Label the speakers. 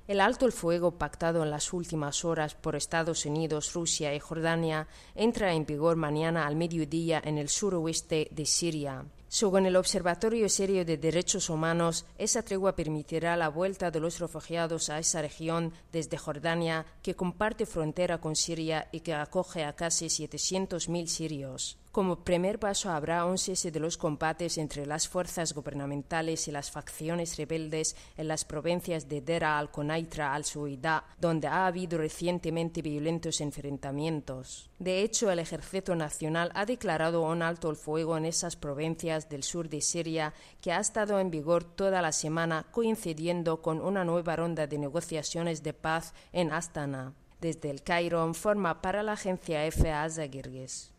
Speaker 1: El alto el fuego pactado en las últimas horas por Estados Unidos, Rusia y Jordania entra en vigor mañana al mediodía en el suroeste de Siria. Según el Observatorio Sirio de Derechos Humanos, esa tregua permitirá la vuelta de los refugiados a esa región desde Jordania, que comparte frontera con Siria y que acoge a casi 700.000 sirios. Como primer paso habrá un cese de los combates entre las fuerzas gubernamentales y las facciones rebeldes en las provincias de Dera al-Konaitra al-Suwaida, donde ha habido recientemente violentos enfrentamientos. De hecho, el Ejército Nacional ha declarado un alto el fuego en esas provincias del sur de Siria que ha estado en vigor toda la semana, coincidiendo con una nueva ronda de negociaciones de paz en Astana. Desde el Cairo, informa para la agencia EFE Asa Girgis.